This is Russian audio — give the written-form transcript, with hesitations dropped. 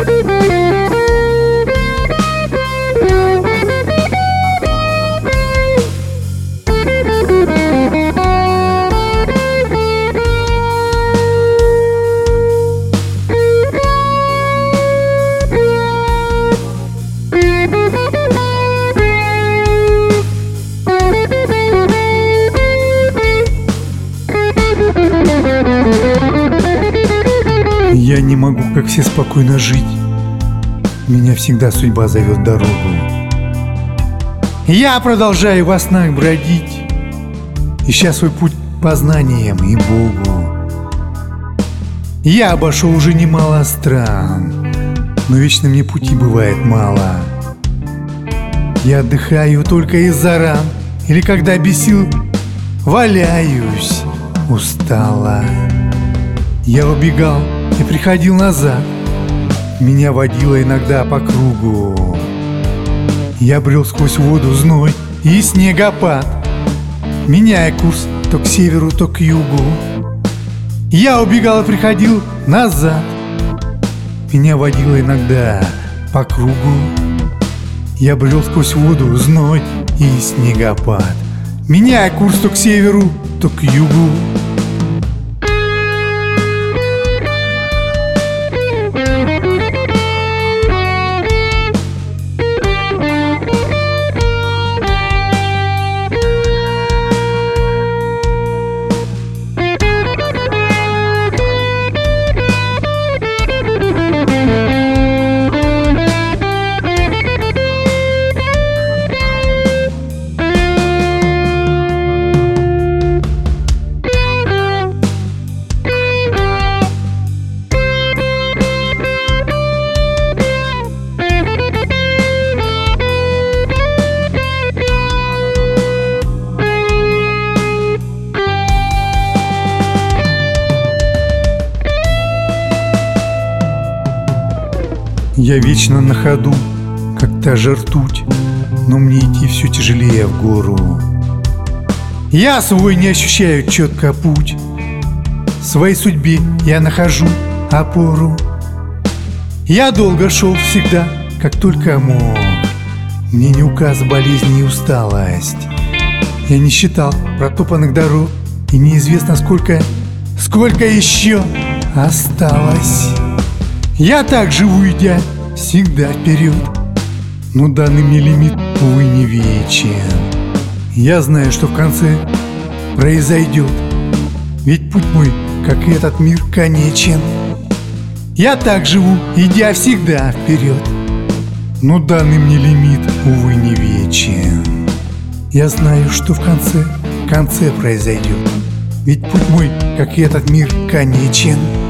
Я не могу, как все, спокойно жить. Меня всегда судьба зовет дорогу. Я продолжаю во снах бродить, ища свой путь познаниям и Богу. Я обошел уже немало стран, но вечно мне пути бывает мало. Я отдыхаю только из-за ран, или когда без сил валяюсь устало. Я убегал и приходил назад, меня водило иногда по кругу. Я брел сквозь воду, зной и снегопад, меняя курс то к северу, то к югу. Я убегал и приходил назад, меня водило иногда по кругу. Я брел сквозь воду, зной и снегопад, меняя курс то к северу, то к югу. Я вечно на ходу, как та же ртуть, но мне идти все тяжелее в гору. Я свой не ощущаю четко путь, своей судьбе я нахожу опору. Я долго шел всегда, как только мог, мне не указ болезни и усталость. Я не считал протопанных дорог, и неизвестно сколько еще осталось. Я так живу, идя всегда вперед, но данный мне лимит, увы, не вечен. Я знаю, что в конце произойдет, ведь путь мой, как и этот мир, конечен. Я так живу, идя всегда вперед, но данный мне лимит, увы, не вечен. Я знаю, что в конце произойдет, ведь путь мой, как и этот мир, конечен.